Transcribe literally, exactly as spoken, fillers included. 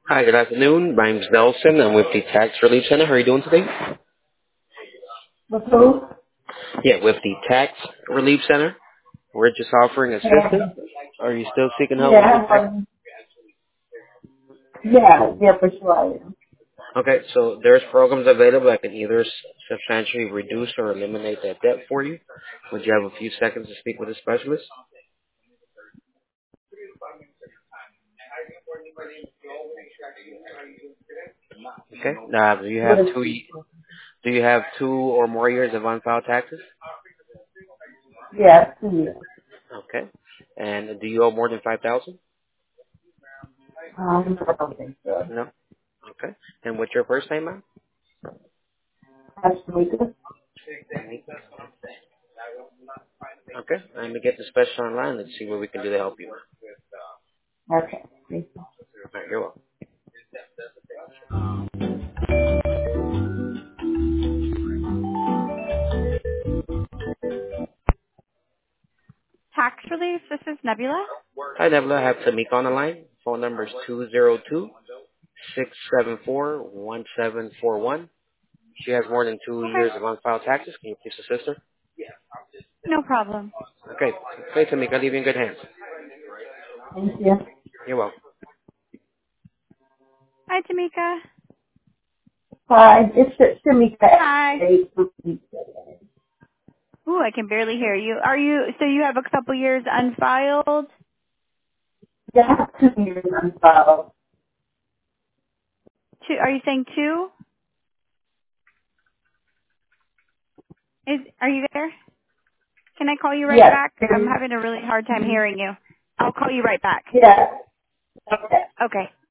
Hi, good afternoon. My name's Nelson. I'm with the Tax Relief Center. How are you doing today? With who? Yeah, with the Tax Relief Center. We're just offering assistance. Um, Are you still seeking help with your yeah, tax? um, yeah, yeah, for sure I am. Okay, so there's programs available that can either s- substantially reduce or eliminate that debt for you. Would you have a few seconds to speak with a specialist? Okay. Now, do you have What is, two? y- Do you have two or more years of unfiled taxes? yeah, two years. Okay. And do you owe more than five thousand? Um, I don't think so. No. Okay. And what's your first name, ma'am? Absolutely. Okay. I'm gonna get the special online. Let's see what we can do to help you. Okay. Thank you. All right, you're welcome. Tax relief, this is Nebula. Hi, Nebula. I have Tamika on the line. Phone number is two zero two six seven four one seven four one. She has more than two Okay, years of unfiled taxes. Can you please assist her? no problem. Okay. Okay, Tamika. I leave you in good hands. Thank you. You're welcome. Hi, Tamika. Hi, it's Shamika. Hi. Ooh, I can barely hear you. Are you, so you have a couple years unfiled? Yeah, I have two years unfiled. Two, are you saying two? Is, are you there? Can I call you right Yes. back? I'm having a really hard time hearing you. I'll call you right back. Yeah. Okay. Okay.